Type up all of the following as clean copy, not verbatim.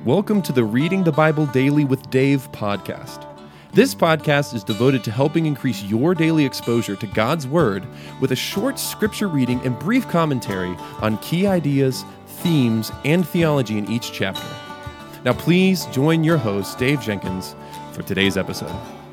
Welcome to the Reading the Bible Daily with Dave podcast. This podcast is devoted to helping increase your daily exposure to God's Word with a short scripture reading and brief commentary on key ideas, themes, and theology in each chapter. Now please join your host, Dave Jenkins, for today's episode.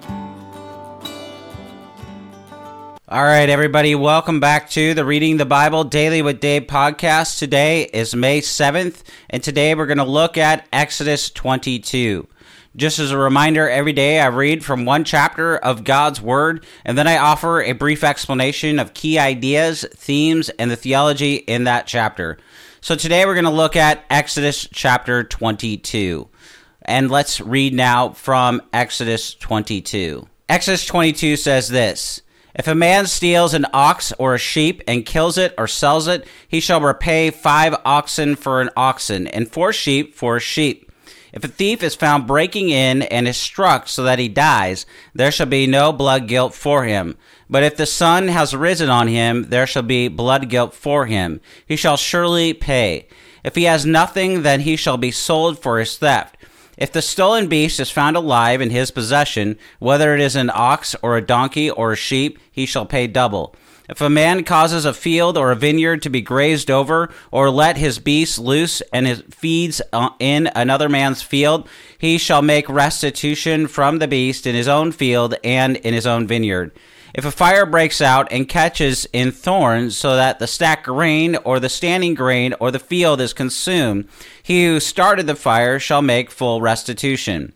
All right, everybody, welcome back to the Reading the Bible Daily with Dave podcast. Today is May 7th, and today we're going to look at Exodus 22. Just as a reminder, every day I read from one chapter of God's Word, and then I offer a brief explanation of key ideas, themes, and the theology in that chapter. So today we're going to look at Exodus chapter 22. And let's read now from Exodus 22. Exodus 22 says this: If a man steals an ox or a sheep and kills it or sells it, he shall repay 5 oxen for an oxen, and 4 sheep for a sheep. If a thief is found breaking in and is struck so that he dies, there shall be no blood guilt for him. But if the sun has risen on him, there shall be blood guilt for him. He shall surely pay. If he has nothing, then he shall be sold for his theft. If the stolen beast is found alive in his possession, whether it is an ox or a donkey or a sheep, he shall pay double. If a man causes a field or a vineyard to be grazed over, or let his beast loose and it feeds in another man's field, he shall make restitution from the beast in his own field and in his own vineyard. If a fire breaks out and catches in thorns so that the stacked grain or the standing grain or the field is consumed, he who started the fire shall make full restitution.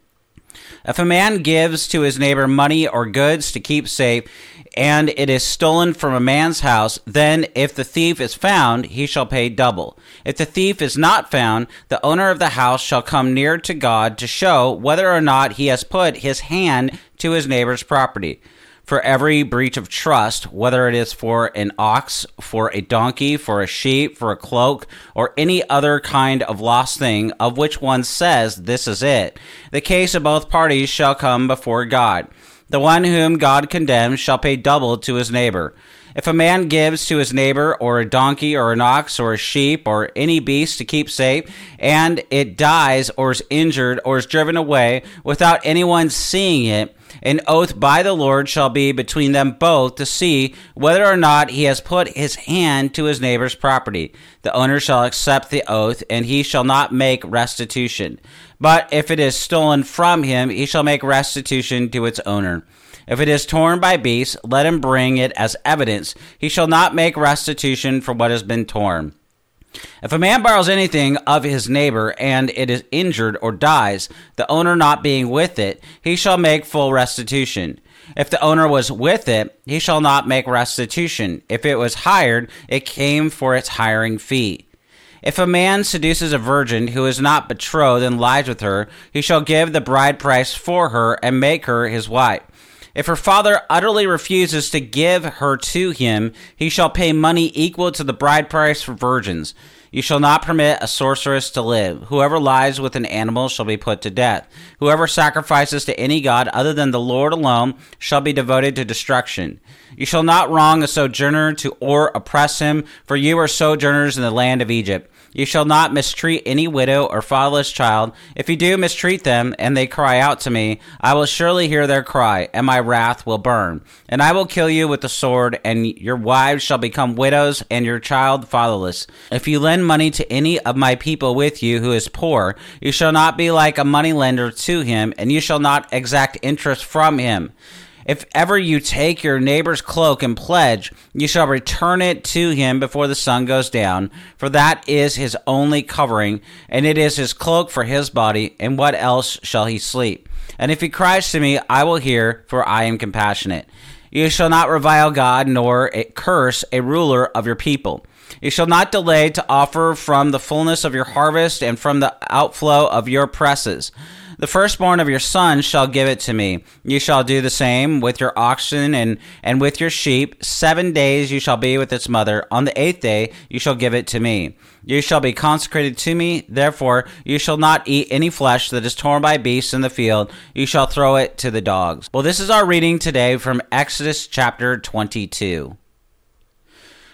If a man gives to his neighbor money or goods to keep safe, and it is stolen from a man's house, then if the thief is found, he shall pay double. If the thief is not found, the owner of the house shall come near to God to show whether or not he has put his hand to his neighbor's property. For every breach of trust, whether it is for an ox, for a donkey, for a sheep, for a cloak, or any other kind of lost thing of which one says, "This is it," the case of both parties shall come before God. The one whom God condemns shall pay double to his neighbor. If a man gives to his neighbor or a donkey or an ox or a sheep or any beast to keep safe, and it dies or is injured or is driven away without anyone seeing it, an oath by the Lord shall be between them both to see whether or not he has put his hand to his neighbor's property. The owner shall accept the oath, and he shall not make restitution. But if it is stolen from him, he shall make restitution to its owner. If it is torn by beasts, let him bring it as evidence. He shall not make restitution for what has been torn. If a man borrows anything of his neighbor, and it is injured or dies, the owner not being with it, he shall make full restitution. If the owner was with it, he shall not make restitution. If it was hired, it came for its hiring fee. If a man seduces a virgin who is not betrothed and lies with her, he shall give the bride price for her and make her his wife. If her father utterly refuses to give her to him, he shall pay money equal to the bride price for virgins. You shall not permit a sorceress to live. Whoever lies with an animal shall be put to death. Whoever sacrifices to any god other than the Lord alone shall be devoted to destruction. You shall not wrong a sojourner or oppress him, for you are sojourners in the land of Egypt. You shall not mistreat any widow or fatherless child. If you do mistreat them, and they cry out to me, I will surely hear their cry, and my wrath will burn. And I will kill you with the sword, and your wives shall become widows, and your child fatherless. If you lend money to any of my people with you who is poor, you shall not be like a moneylender to him, and you shall not exact interest from him. If ever you take your neighbor's cloak and pledge, you shall return it to him before the sun goes down, for that is his only covering, and it is his cloak for his body, and what else shall he sleep? And if he cries to me, I will hear, for I am compassionate. You shall not revile God, nor curse a ruler of your people. You shall not delay to offer from the fullness of your harvest and from the outflow of your presses. The firstborn of your sons shall give it to me. You shall do the same with your oxen and with your sheep. 7 days you shall be with its mother. On the 8th day you shall give it to me. You shall be consecrated to me. Therefore you shall not eat any flesh that is torn by beasts in the field. You shall throw it to the dogs. Well, this is our reading today from Exodus chapter 22.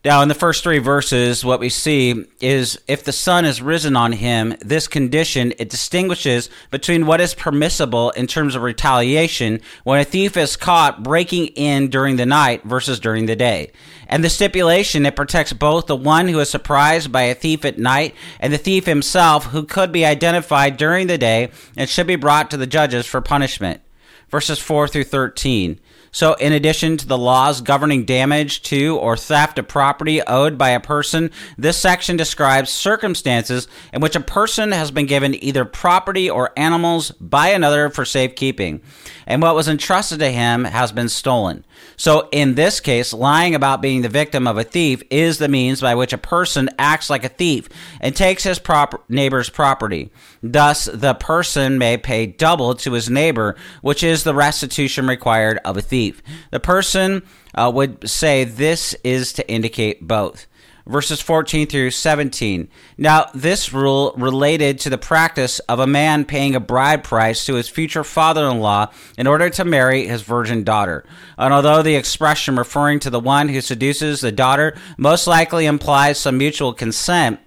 Now, in the first 3 verses, what we see is if the sun is risen on him, this condition, it distinguishes between what is permissible in terms of retaliation when a thief is caught breaking in during the night versus during the day. And the stipulation, it protects both the one who is surprised by a thief at night and the thief himself, who could be identified during the day and should be brought to the judges for punishment. Verses 4 through 13. So in addition to the laws governing damage to or theft of property owed by a person, this section describes circumstances in which a person has been given either property or animals by another for safekeeping, and what was entrusted to him has been stolen. So in this case, lying about being the victim of a thief is the means by which a person acts like a thief and takes his neighbor's property. Thus, the person may pay double to his neighbor, which is the restitution required of a thief. The person would say this is to indicate both. Verses 14 through 17. Now, this rule related to the practice of a man paying a bride price to his future father-in-law in order to marry his virgin daughter. And although the expression referring to the one who seduces the daughter most likely implies some mutual consent,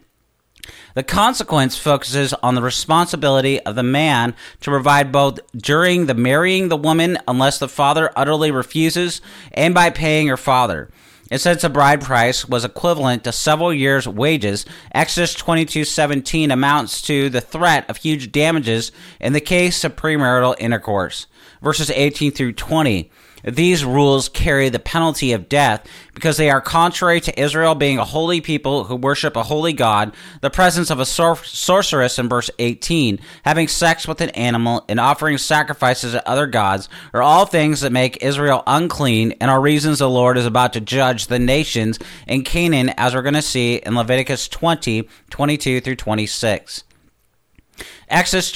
the consequence focuses on the responsibility of the man to provide both during the marrying the woman unless the father utterly refuses and by paying her father. And since the bride price was equivalent to several years' wages, Exodus 22:17 amounts to the threat of huge damages in the case of premarital intercourse. Verses 18 through 20. These rules carry the penalty of death because they are contrary to Israel being a holy people who worship a holy God, the presence of a sorceress in verse 18, having sex with an animal, and offering sacrifices to other gods, are all things that make Israel unclean and are reasons the Lord is about to judge the nations in Canaan, as we're going to see in Leviticus 20:22 through 26. Exodus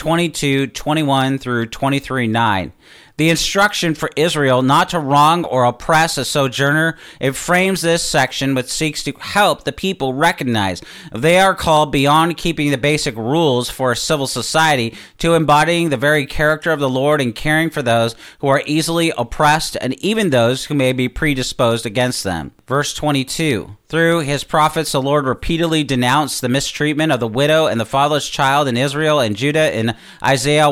22:21 through 23:9. The instruction for Israel not to wrong or oppress a sojourner, it frames this section which seeks to help the people recognize they are called beyond keeping the basic rules for a civil society to embodying the very character of the Lord and caring for those who are easily oppressed and even those who may be predisposed against them. Verse 22. Through his prophets, the Lord repeatedly denounced the mistreatment of the widow and the fatherless child in Israel and Judah in Isaiah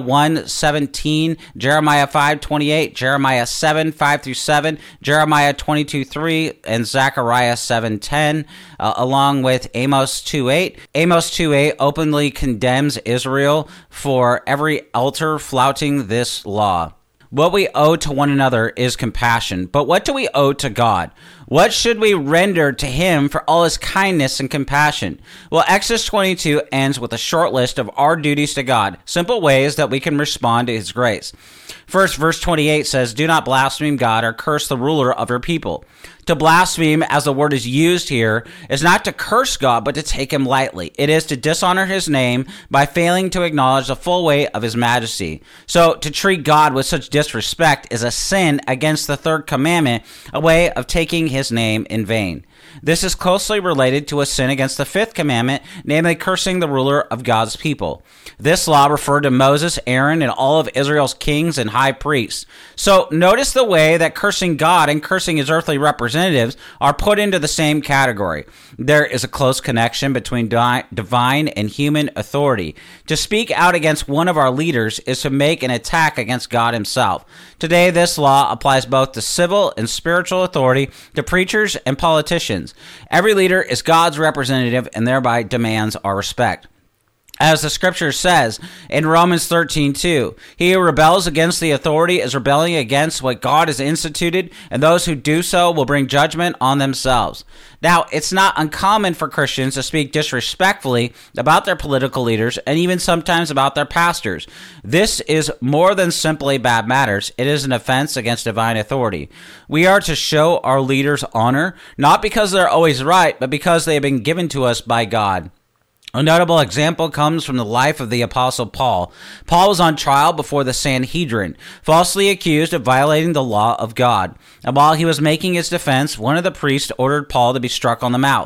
1:17, Jeremiah 5:28, Jeremiah 7:5 through 7, Jeremiah 22:3, and Zechariah 7:10, along with Amos 2:8. Amos 2:8 openly condemns Israel for every altar flouting this law. What we owe to one another is compassion, but what do we owe to God? What should we render to him for all his kindness and compassion? Well, Exodus 22 ends with a short list of our duties to God, simple ways that we can respond to his grace. First, verse 28 says, "Do not blaspheme God or curse the ruler of your people." To blaspheme, as the word is used here, is not to curse God, but to take him lightly. It is to dishonor his name by failing to acknowledge the full weight of his majesty. So to treat God with such disrespect is a sin against the third commandment, a way of taking his name in vain. This is closely related to a sin against the fifth commandment, namely cursing the ruler of God's people. This law referred to Moses, Aaron, and all of Israel's kings and high priests. So notice the way that cursing God and cursing his earthly representatives are put into the same category. There is a close connection between divine and human authority. To speak out against one of our leaders is to make an attack against God himself. Today, this law applies both to civil and spiritual authority, to preachers and politicians. Every leader is God's representative and thereby demands our respect. As the scripture says in Romans 13:2, he who rebels against the authority is rebelling against what God has instituted, and those who do so will bring judgment on themselves. Now, it's not uncommon for Christians to speak disrespectfully about their political leaders and even sometimes about their pastors. This is more than simply bad manners. It is an offense against divine authority. We are to show our leaders honor, not because they're always right, but because they have been given to us by God. A notable example comes from the life of the Apostle Paul. Paul was on trial before the Sanhedrin, falsely accused of violating the law of God. And while he was making his defense, one of the priests ordered Paul to be struck on the mouth.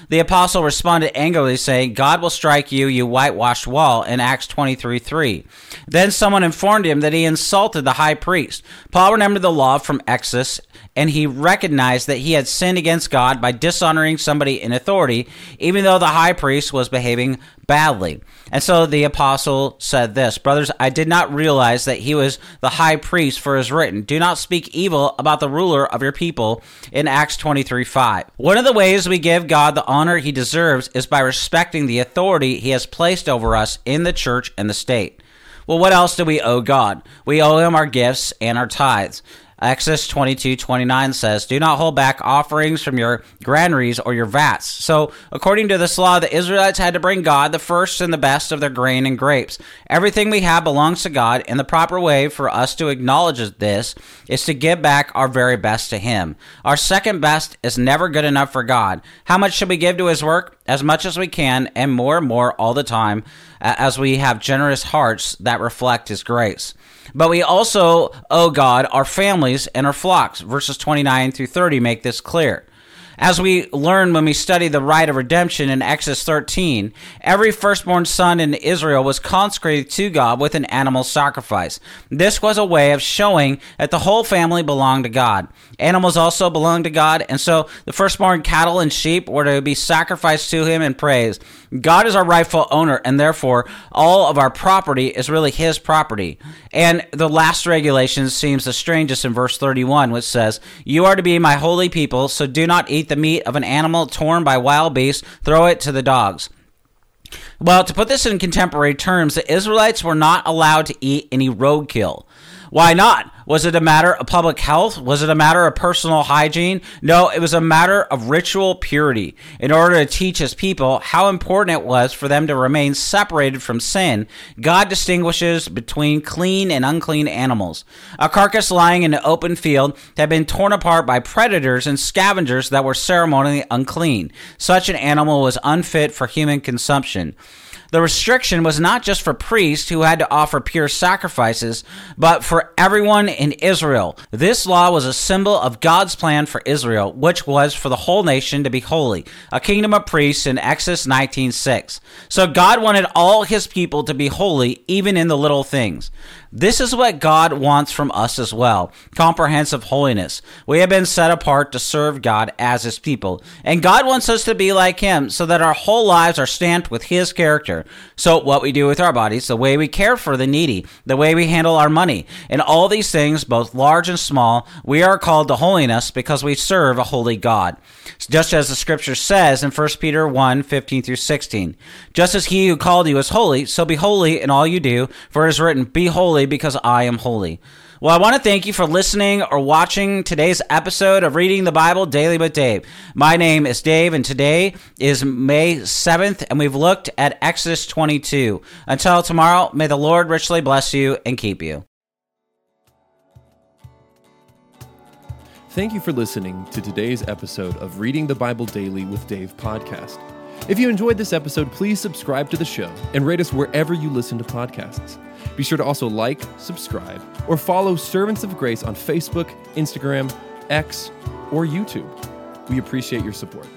The apostle responded angrily, saying, God will strike you, you whitewashed wall, in Acts 23:3. Then someone informed him that he insulted the high priest. Paul remembered the law from Exodus, and he recognized that he had sinned against God by dishonoring somebody in authority, even though the high priest was behaving badly. And so the apostle said this, brothers, I did not realize that he was the high priest, for it is written, do not speak evil about the ruler of your people, in Acts 23:5. One of the ways we give God the honor he deserves is by respecting the authority he has placed over us in the church and the state. Well, what else do we owe God? We owe him our gifts and our tithes. Exodus 22:29 says, do not hold back offerings from your granaries or your vats. So, according to this law, the Israelites had to bring God the first and the best of their grain and grapes. Everything we have belongs to God, and the proper way for us to acknowledge this is to give back our very best to him. Our second best is never good enough for God. How much should we give to his work? As much as we can, and more all the time, as we have generous hearts that reflect his grace. But we also owe God our families and our flocks. Verses 29 through 30 make this clear. As we learn when we study the rite of redemption in Exodus 13, every firstborn son in Israel was consecrated to God with an animal sacrifice. This was a way of showing that the whole family belonged to God. Animals also belonged to God, and so the firstborn cattle and sheep were to be sacrificed to him in praise. God is our rightful owner, and therefore all of our property is really his property. And the last regulation seems the strangest in verse 31, which says, you are to be my holy people, so do not eat the meat of an animal torn by wild beasts, throw it to the dogs. Well, to put this in contemporary terms, the Israelites were not allowed to eat any roadkill. Why not? Was it a matter of public health? Was it a matter of personal hygiene? No, it was a matter of ritual purity. In order to teach his people how important it was for them to remain separated from sin, God distinguishes between clean and unclean animals. A carcass lying in an open field had been torn apart by predators and scavengers that were ceremonially unclean. Such an animal was unfit for human consumption. The restriction was not just for priests who had to offer pure sacrifices, but for everyone in Israel. This law was a symbol of God's plan for Israel, which was for the whole nation to be holy, a kingdom of priests in Exodus 19:6. So God wanted all his people to be holy, even in the little things. This is what God wants from us as well, comprehensive holiness. We have been set apart to serve God as his people, and God wants us to be like him so that our whole lives are stamped with his character. So what we do with our bodies, the way we care for the needy, the way we handle our money, and all these things, both large and small, we are called to holiness because we serve a holy God. Just as the scripture says in 1 Peter 1:15 through 16, just as he who called you is holy, so be holy in all you do, for it is written, be holy because I am holy. Well, I want to thank you for listening or watching today's episode of Reading the Bible Daily with Dave. My name is Dave, and today is May 7th, and we've looked at Exodus 22. Until tomorrow, may the Lord richly bless you and keep you. Thank you for listening to today's episode of Reading the Bible Daily with Dave podcast. If you enjoyed this episode, please subscribe to the show and rate us wherever you listen to podcasts. Be sure to also like, subscribe, or follow Servants of Grace on Facebook, Instagram, X, or YouTube. We appreciate your support.